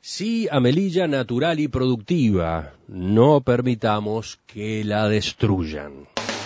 Sí a Melilla natural y productiva, no permitamos que la destruyan.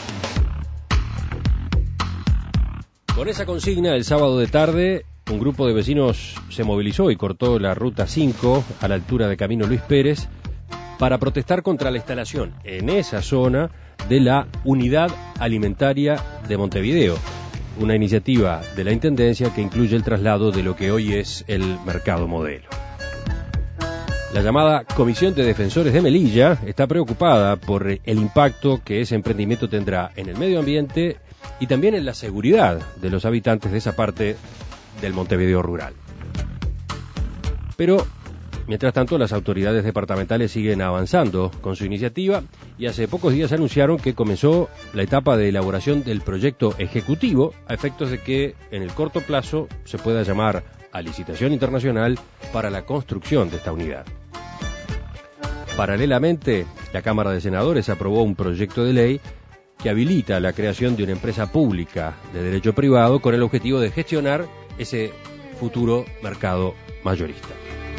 Con esa consigna, el sábado de tarde, un grupo de vecinos se movilizó y cortó la Ruta 5 a la altura de Camino Luis Pérez para protestar contra la instalación en esa zona de la Unidad Alimentaria de Montevideo, una iniciativa de la Intendencia que incluye el traslado de lo que hoy es el Mercado Modelo. La llamada Comisión de Defensores de Melilla está preocupada por el impacto que ese emprendimiento tendrá en el medio ambiente y también en la seguridad de los habitantes de esa parte del Montevideo rural. Pero, mientras tanto, las autoridades departamentales siguen avanzando con su iniciativa y hace pocos días anunciaron que comenzó la etapa de elaboración del proyecto ejecutivo a efectos de que en el corto plazo se pueda llamar a licitación internacional para la construcción de esta unidad. Paralelamente, la Cámara de Senadores aprobó un proyecto de ley que habilita la creación de una empresa pública de derecho privado con el objetivo de gestionar ese futuro mercado mayorista.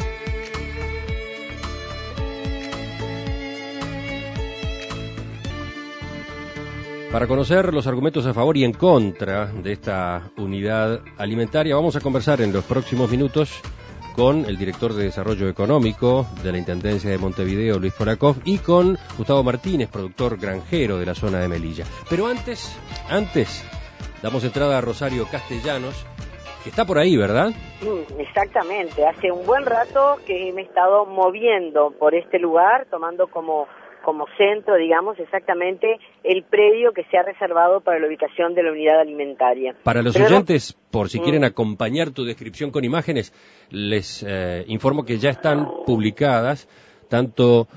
Para conocer los argumentos a favor y en contra de esta unidad alimentaria, vamos a conversar en los próximos minutos con el director de Desarrollo Económico de la Intendencia de Montevideo, Luis Polakov, y con Gustavo Martínez, productor granjero de la zona de Melilla. Pero antes, damos entrada a Rosario Castellanos, que está por ahí, ¿verdad? Exactamente, hace un buen rato que me he estado moviendo por este lugar, tomando como centro, digamos, exactamente el predio que se ha reservado para la ubicación de la unidad alimentaria. Para los oyentes, por si quieren acompañar tu descripción con imágenes, les informo que ya están publicadas tanto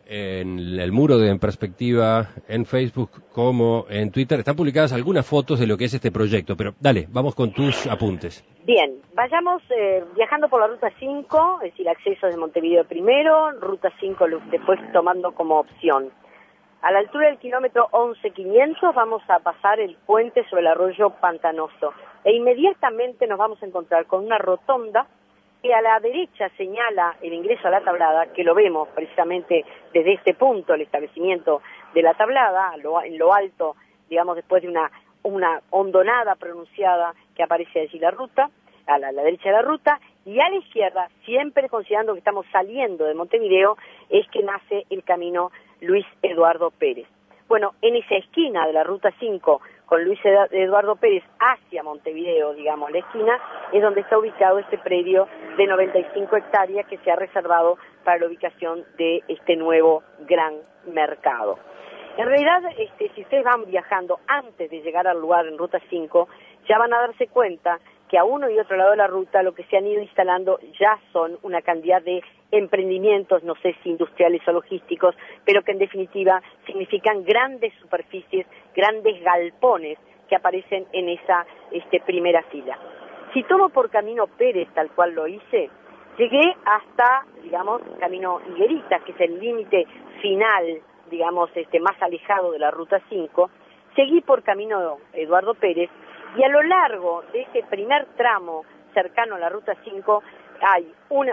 en el muro de En Perspectiva, en Facebook como en Twitter. Están publicadas algunas fotos de lo que es este proyecto, pero dale, vamos con tus apuntes. Bien, vayamos viajando por la Ruta 5, es decir, acceso de Montevideo primero, Ruta 5 después tomando como opción. A la altura del kilómetro 11.500 vamos a pasar el puente sobre el arroyo Pantanoso e inmediatamente nos vamos a encontrar con una rotonda que a la derecha señala el ingreso a la tablada, que lo vemos precisamente desde este punto, el establecimiento de la tablada, en lo alto, digamos, después de una hondonada pronunciada que aparece allí la ruta, a la derecha de la ruta, y a la izquierda, siempre considerando que estamos saliendo de Montevideo, es que nace el camino Luis Eduardo Pérez. Bueno, en esa esquina de la Ruta 5, con Luis Eduardo Pérez hacia Montevideo, digamos, la esquina, es donde está ubicado este predio de 95 hectáreas que se ha reservado para la ubicación de este nuevo gran mercado. En realidad, si ustedes van viajando antes de llegar al lugar en Ruta 5, ya van a darse cuenta que a uno y otro lado de la ruta lo que se han ido instalando ya son una cantidad de emprendimientos, no sé si industriales o logísticos, pero que en definitiva significan grandes superficies, grandes galpones que aparecen en esa primera fila. Si tomo por Camino Pérez, tal cual lo hice, llegué hasta, digamos, Camino Higueritas, que es el límite final, digamos, más alejado de la Ruta 5, seguí por Camino Eduardo Pérez, y a lo largo de ese primer tramo cercano a la Ruta 5 hay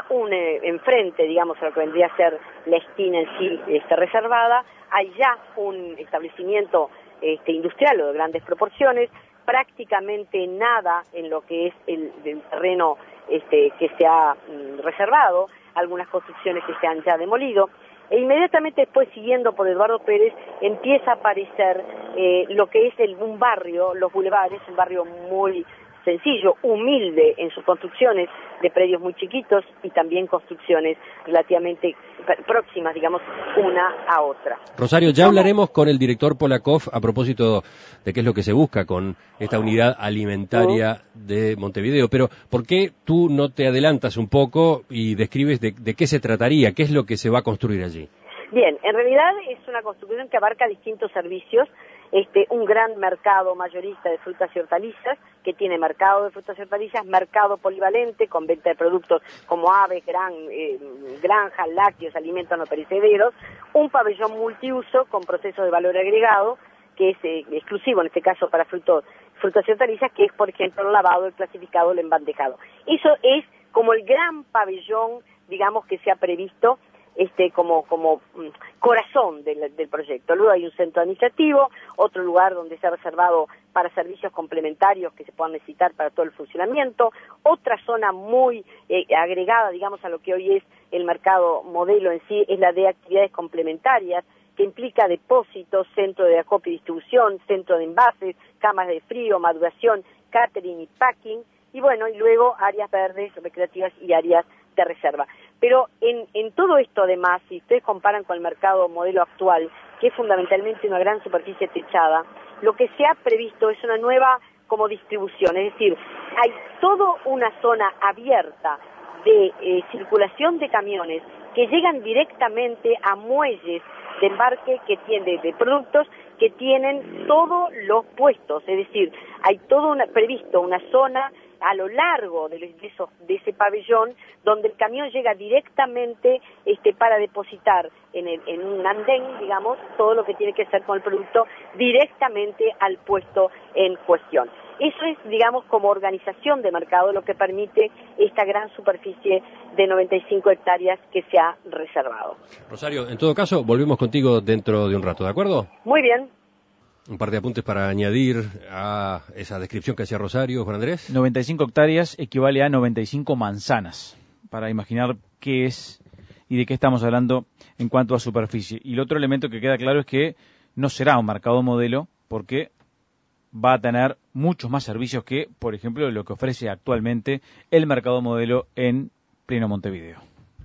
enfrente, digamos, a lo que vendría a ser la esquina en sí reservada, hay ya un establecimiento industrial o de grandes proporciones, prácticamente nada en lo que es el terreno que se ha reservado, algunas construcciones que se han ya demolido, e inmediatamente después, siguiendo por Eduardo Pérez, empieza a aparecer lo que es un barrio, los bulevares, un barrio muy sencillo, humilde en sus construcciones, de predios muy chiquitos y también construcciones relativamente próximas, digamos, una a otra. Rosario, ya hablaremos con el director Polakov a propósito de qué es lo que se busca con esta unidad alimentaria de Montevideo, pero ¿por qué tú no te adelantas un poco y describes de qué se trataría, qué es lo que se va a construir allí? Bien, en realidad es una construcción que abarca distintos servicios, un gran mercado mayorista de frutas y hortalizas, que tiene mercado de frutas y hortalizas, mercado polivalente con venta de productos como aves, granjas, lácteos, alimentos no perecederos, un pabellón multiuso con procesos de valor agregado, que es exclusivo en este caso para frutas y hortalizas, que es por ejemplo el lavado, el clasificado, el embandejado. Eso es como el gran pabellón digamos, que se ha previsto como corazón del proyecto. Luego hay un centro administrativo, otro lugar donde se ha reservado para servicios complementarios que se puedan necesitar para todo el funcionamiento, otra zona muy agregada, digamos, a lo que hoy es el mercado modelo en sí, es la de actividades complementarias, que implica depósitos, centro de acopio y distribución, centro de envases, camas de frío, maduración, catering y packing, y bueno, y luego áreas verdes, recreativas y áreas de reserva. Pero en todo esto, además, si ustedes comparan con el mercado modelo actual, que es fundamentalmente una gran superficie techada, lo que se ha previsto es una nueva como distribución, es decir, hay toda una zona abierta de circulación de camiones que llegan directamente a muelles de embarque que tienen de productos que tienen todos los puestos, es decir, hay previsto una zona a lo largo de ese pabellón donde el camión llega directamente para depositar en un andén, digamos, todo lo que tiene que hacer con el producto directamente al puesto en cuestión. Eso es, digamos, como organización de mercado lo que permite esta gran superficie de 95 hectáreas que se ha reservado. Rosario, en todo caso, volvemos contigo dentro de un rato, ¿de acuerdo? Muy bien. Un par de apuntes para añadir a esa descripción que hacía Rosario, Juan Andrés. 95 hectáreas equivale a 95 manzanas, para imaginar qué es y de qué estamos hablando en cuanto a superficie. Y el otro elemento que queda claro es que no será un mercado modelo, porque va a tener muchos más servicios que, por ejemplo, lo que ofrece actualmente el mercado modelo en pleno Montevideo.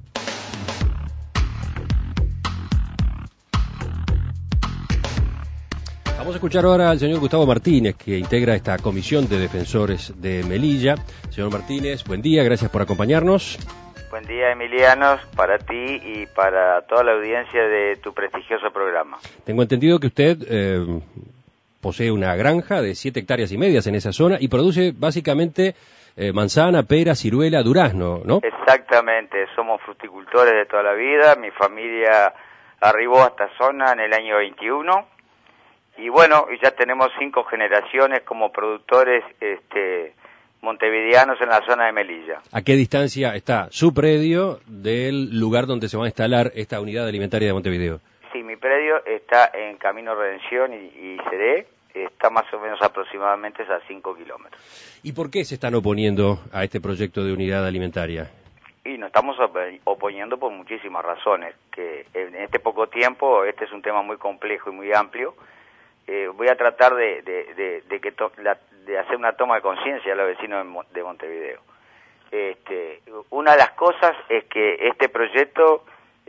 Vamos a escuchar ahora al señor Gustavo Martínez, que integra esta comisión de defensores de Melilla. Señor Martínez, buen día, gracias por acompañarnos. Buen día, Emiliano, para ti y para toda la audiencia de tu prestigioso programa. Tengo entendido que usted posee una granja de 7 hectáreas y medias en esa zona y produce básicamente manzana, pera, ciruela, durazno, ¿no? Exactamente, somos fruticultores de toda la vida. Mi familia arribó a esta zona en el año 21. Y bueno, ya tenemos 5 generaciones como productores montevideanos en la zona de Melilla. ¿A qué distancia está su predio del lugar donde se va a instalar esta unidad alimentaria de Montevideo? Sí, mi predio está en Camino Redención y CD, está más o menos aproximadamente a 5 kilómetros. ¿Y por qué se están oponiendo a este proyecto de unidad alimentaria? Y nos estamos oponiendo por muchísimas razones, que en este poco tiempo, este es un tema muy complejo y muy amplio. Voy a tratar de hacer una toma de conciencia a los vecinos de Montevideo. Una de las cosas es que este proyecto,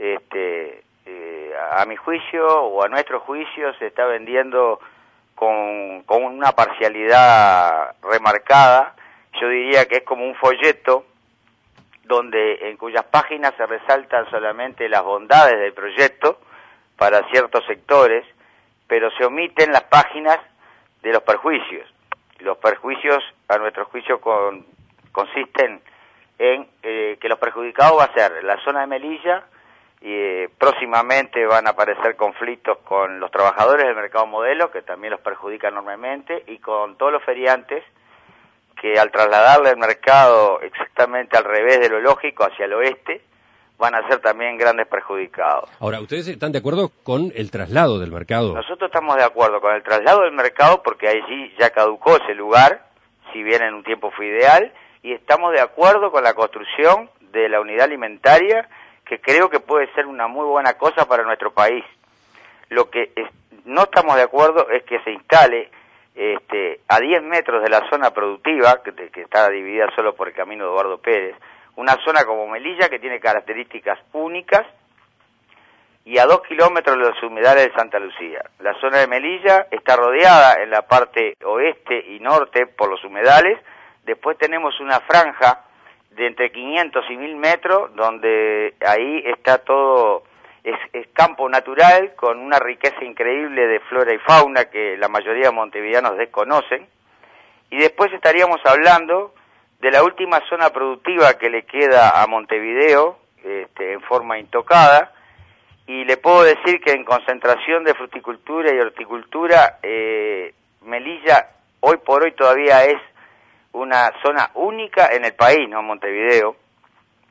a mi juicio o a nuestro juicio, se está vendiendo con una parcialidad remarcada. Yo diría que es como un folleto en cuyas páginas se resaltan solamente las bondades del proyecto para ciertos sectores, pero se omiten las páginas de los perjuicios. Los perjuicios, a nuestro juicio, consisten en que los perjudicados va a ser la zona de Melilla, y próximamente van a aparecer conflictos con los trabajadores del mercado modelo, que también los perjudican enormemente, y con todos los feriantes, que al trasladarle el mercado exactamente al revés de lo lógico, hacia el oeste, van a ser también grandes perjudicados. Ahora, ¿ustedes están de acuerdo con el traslado del mercado? Nosotros estamos de acuerdo con el traslado del mercado porque allí ya caducó ese lugar, si bien en un tiempo fue ideal, y estamos de acuerdo con la construcción de la unidad alimentaria, que creo que puede ser una muy buena cosa para nuestro país. Lo que no estamos de acuerdo es que se instale a 10 metros de la zona productiva, que está dividida solo por el camino Eduardo Pérez, una zona como Melilla que tiene características únicas, y a 2 kilómetros de los humedales de Santa Lucía. La zona de Melilla está rodeada en la parte oeste y norte por los humedales. Después tenemos una franja de entre 500 y 1000 metros, donde ahí está todo, es campo natural con una riqueza increíble de flora y fauna que la mayoría de montevideanos desconocen. Y después estaríamos hablando de la última zona productiva que le queda a Montevideo, en forma intocada, y le puedo decir que en concentración de fruticultura y horticultura, Melilla hoy por hoy todavía es una zona única en el país, ¿no? Montevideo.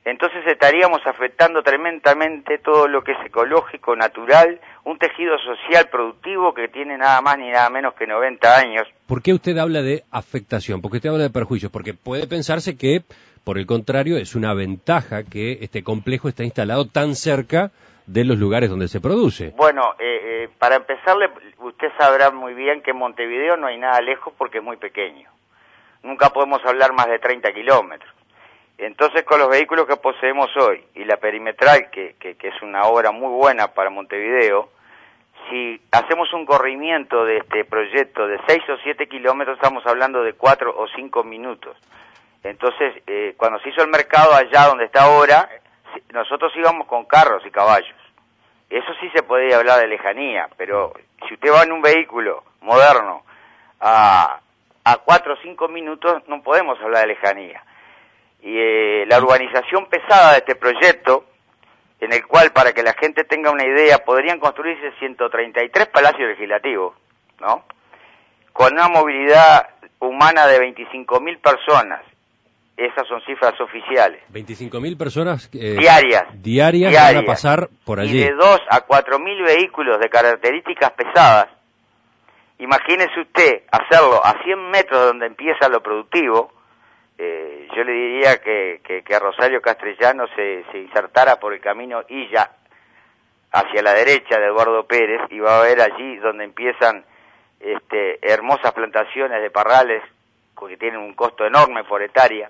entonces estaríamos afectando tremendamente todo lo que es ecológico, natural, un tejido social productivo que tiene nada más ni nada menos que 90 años. ¿Por qué usted habla de afectación? ¿Por qué usted habla de perjuicios? Porque puede pensarse que, por el contrario, es una ventaja que este complejo está instalado tan cerca de los lugares donde se produce. Bueno, para empezarle, usted sabrá muy bien que en Montevideo no hay nada lejos porque es muy pequeño. Nunca podemos hablar más de 30 kilómetros. Entonces, con los vehículos que poseemos hoy y la perimetral, que es una obra muy buena para Montevideo, si hacemos un corrimiento de este proyecto de 6 o 7 kilómetros, estamos hablando de 4 o 5 minutos. Entonces, cuando se hizo el mercado allá donde está ahora, nosotros íbamos con carros y caballos. Eso sí se podía hablar de lejanía, pero si usted va en un vehículo moderno a 4 o 5 minutos, no podemos hablar de lejanía. Y la urbanización pesada de este proyecto, en el cual, para que la gente tenga una idea, podrían construirse 133 palacios legislativos, ¿no? Con una movilidad humana de 25.000 personas. Esas son cifras oficiales. 25.000 personas diarias van a pasar por allí. Y de 2 a 4.000 vehículos de características pesadas. Imagínese usted hacerlo a 100 metros donde empieza lo productivo. Yo le diría que Rosario Castellano se insertara por el camino Illa hacia la derecha de Eduardo Pérez y va a ver allí donde empiezan hermosas plantaciones de parrales que tienen un costo enorme por hectárea.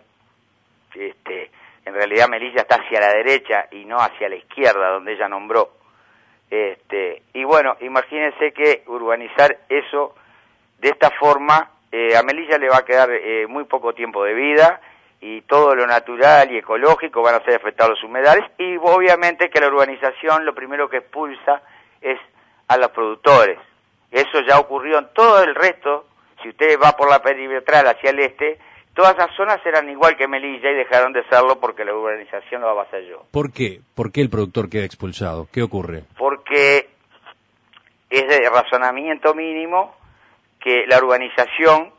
En realidad Melilla está hacia la derecha y no hacia la izquierda donde ella nombró. Y bueno, imagínense que urbanizar eso de esta forma, a Melilla le va a quedar muy poco tiempo de vida y todo lo natural y ecológico van a ser afectados los humedales y obviamente que la urbanización lo primero que expulsa es a los productores. Eso ya ocurrió en todo el resto. Si usted va por la perimetral hacia el este, todas esas zonas eran igual que Melilla y dejaron de serlo porque la urbanización lo avasalló. ¿Por qué? ¿Por qué el productor queda expulsado? ¿Qué ocurre? Porque es de razonamiento mínimo que la urbanización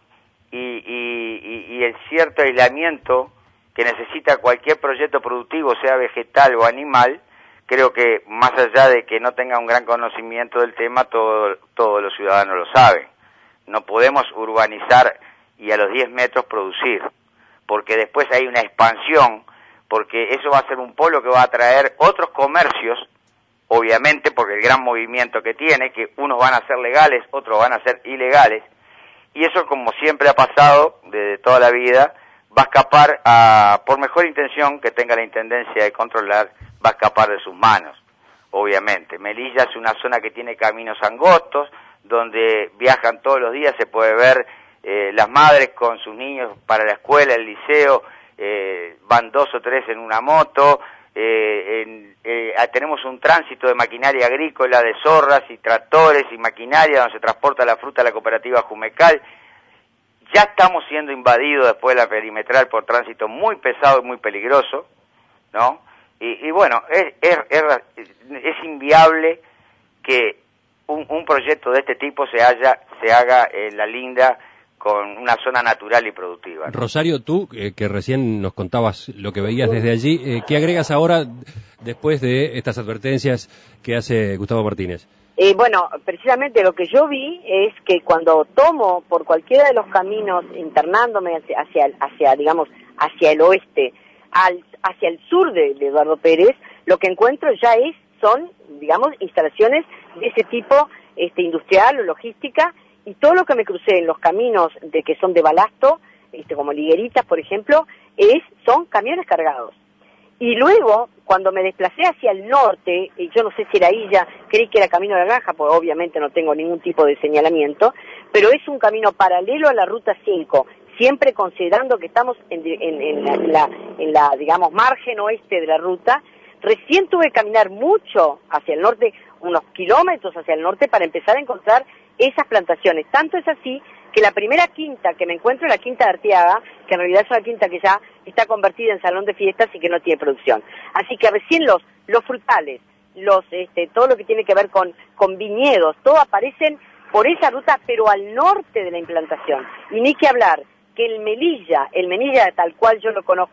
y el cierto aislamiento que necesita cualquier proyecto productivo, sea vegetal o animal, creo que más allá de que no tenga un gran conocimiento del tema, todos los ciudadanos lo saben. No podemos urbanizar y a los 10 metros producir, porque después hay una expansión, porque eso va a ser un polo que va a atraer otros comercios, obviamente porque el gran movimiento que tiene, que unos van a ser legales, otros van a ser ilegales, y eso, como siempre ha pasado desde toda la vida, va a escapar, por mejor intención que tenga la Intendencia de controlar, va a escapar de sus manos, obviamente. Melilla es una zona que tiene caminos angostos, donde viajan todos los días, se puede ver las madres con sus niños para la escuela, el liceo, van 2 o 3 en una moto, tenemos un tránsito de maquinaria agrícola, de zorras y tractores y maquinaria donde se transporta la fruta a la cooperativa Jumecal. Ya estamos siendo invadidos después de la perimetral por tránsito muy pesado y muy peligroso, ¿no? Y bueno, es inviable que un proyecto de este tipo se haga en La Linda con una zona natural y productiva, ¿no? Rosario, tú, que recién nos contabas lo que veías desde allí, ¿qué agregas ahora después de estas advertencias que hace Gustavo Martínez? Bueno, precisamente lo que yo vi es que cuando tomo por cualquiera de los caminos internándome hacia el oeste, hacia el sur de Eduardo Pérez, lo que encuentro ya son instalaciones de ese tipo, industrial o logística, y todo lo que me crucé en los caminos que son de balasto, como Ligueritas, por ejemplo, son camiones cargados. Y luego, cuando me desplacé hacia el norte, y yo no sé si era Illa, creí que era Camino de la Granja, pues obviamente no tengo ningún tipo de señalamiento, pero es un camino paralelo a la Ruta 5, siempre considerando que estamos en la digamos, margen oeste de la ruta. Recién tuve que caminar mucho hacia el norte, unos kilómetros hacia el norte, para empezar a encontrar esas plantaciones. Tanto es así que la primera quinta que me encuentro es la Quinta de Arteaga, que en realidad es una quinta que ya está convertida en salón de fiestas y que no tiene producción. Así que recién los frutales, todo lo que tiene que ver con viñedos, todo aparecen por esa ruta, pero al norte de la implantación. Y ni que hablar que el Melilla tal cual yo lo conozco,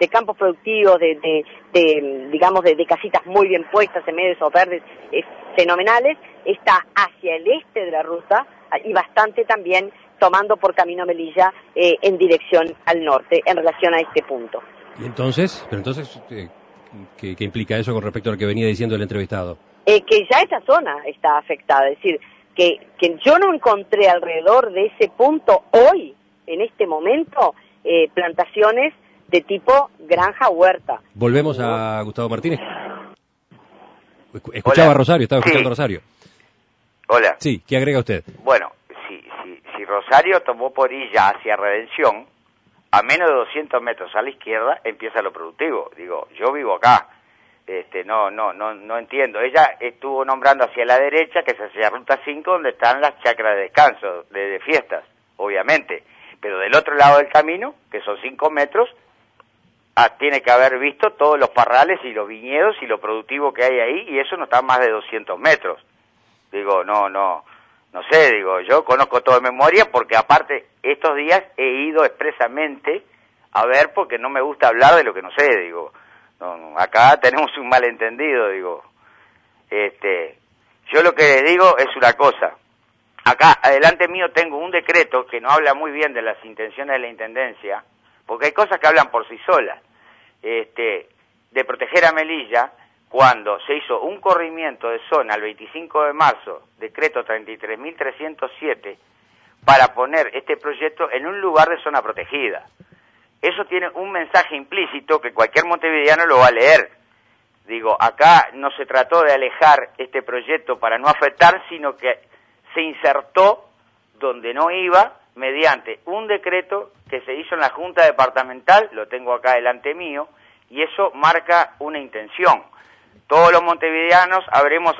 campos productivos, digamos, de casitas muy bien puestas en medio de esos verdes fenomenales, está hacia el este de la ruta y bastante también tomando por Camino Melilla en dirección al norte en relación a este punto. ¿Y entonces? ¿Qué implica eso con respecto a lo que venía diciendo el entrevistado? Que ya esta zona está afectada, es decir, que yo no encontré alrededor de ese punto hoy, en este momento, plantaciones de tipo granja-huerta. Volvemos a Gustavo Martínez. Escuchaba a Rosario, estaba escuchando a Rosario. Hola. Sí, ¿qué agrega usted? Bueno, si Rosario tomó por ella hacia Redención, a menos de 200 metros a la izquierda empieza lo productivo. Digo, yo vivo acá. No entiendo. Ella estuvo nombrando hacia la derecha, que es hacia Ruta 5, donde están las chacras de descanso, de fiestas, obviamente. Pero del otro lado del camino, que son 5 metros, tiene que haber visto todos los parrales y los viñedos y lo productivo que hay ahí, y eso no está a más de 200 metros. Digo, no sé, digo, yo conozco todo de memoria, porque aparte estos días he ido expresamente a ver, porque no me gusta hablar de lo que no sé, digo. No, acá tenemos un malentendido, digo. Yo lo que les digo es una cosa. Acá, adelante mío, tengo un decreto que no habla muy bien de las intenciones de la Intendencia, porque hay cosas que hablan por sí solas. De proteger a Melilla, cuando se hizo un corrimiento de zona el 25 de marzo, decreto 33.307, para poner este proyecto en un lugar de zona protegida. Eso tiene un mensaje implícito que cualquier montevideano lo va a leer. Digo, acá no se trató de alejar este proyecto para no afectar, sino que se insertó donde no iba mediante un decreto que se hizo en la Junta Departamental, lo tengo acá delante mío, y eso marca una intención. Todos los montevideanos habremos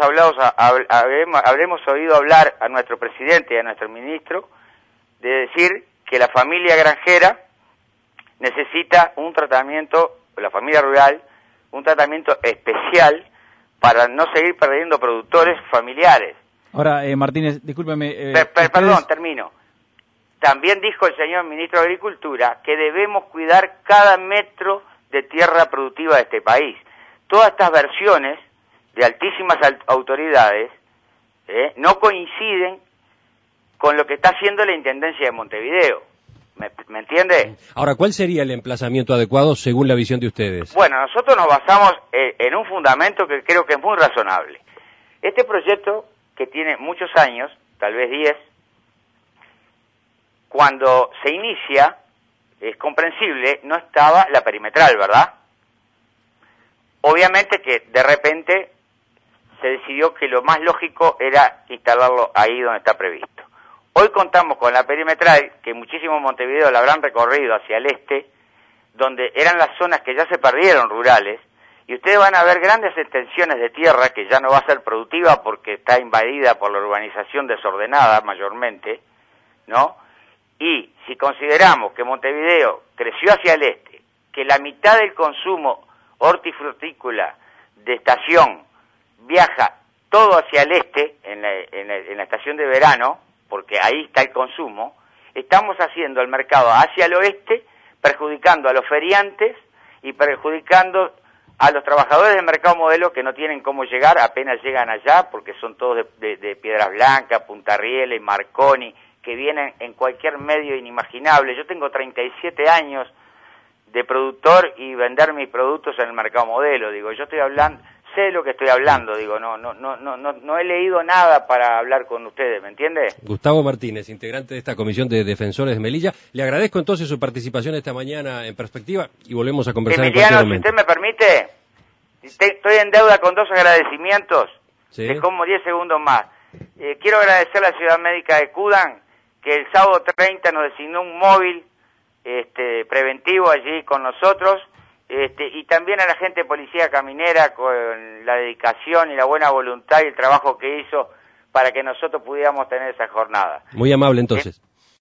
oído hablar a nuestro presidente y a nuestro ministro de decir que la familia granjera necesita un tratamiento, la familia rural, un tratamiento especial para no seguir perdiendo productores familiares. Ahora, Martínez, discúlpeme. Perdón, termino. También dijo el señor ministro de Agricultura que debemos cuidar cada metro de tierra productiva de este país. Todas estas versiones de altísimas autoridades no coinciden con lo que está haciendo la Intendencia de Montevideo. ¿Me entiende? Ahora, ¿cuál sería el emplazamiento adecuado según la visión de ustedes? Bueno, nosotros nos basamos en un fundamento que creo que es muy razonable. Este proyecto, que tiene muchos años, tal vez 10, cuando se inicia, es comprensible, no estaba la perimetral, ¿verdad? Obviamente que de repente se decidió que lo más lógico era instalarlo ahí donde está previsto. Hoy contamos con la perimetral, que muchísimos Montevideo la habrán recorrido hacia el este, donde eran las zonas que ya se perdieron rurales, y ustedes van a ver grandes extensiones de tierra que ya no va a ser productiva porque está invadida por la urbanización desordenada mayormente, ¿no? Y si consideramos que Montevideo creció hacia el este, que la mitad del consumo hortifrutícola de estación viaja todo hacia el este, en la estación de verano, porque ahí está el consumo, estamos haciendo el mercado hacia el oeste, perjudicando a los feriantes y perjudicando a los trabajadores del mercado modelo que no tienen cómo llegar, apenas llegan allá, porque son todos de Piedras Blancas, Punta Rieles, Marconi, que vienen en cualquier medio inimaginable. Yo tengo 37 años de productor y vender mis productos en el mercado modelo, digo, yo estoy hablando, sé lo que estoy hablando, digo, no he leído nada para hablar con ustedes, ¿me entiende? Gustavo Martínez, integrante de esta Comisión de Defensores de Melilla, le agradezco entonces su participación esta mañana en Perspectiva y volvemos a conversar Emiliano, en cualquier momento. si usted me permite, estoy en deuda con 2 agradecimientos, ¿Sí? de como 10 segundos más. Quiero agradecer a la Ciudad Médica de Kudan, que el sábado 30 nos designó un móvil preventivo allí con nosotros, y también a la gente de Policía Caminera con la dedicación y la buena voluntad y el trabajo que hizo para que nosotros pudiéramos tener esa jornada. Muy amable entonces.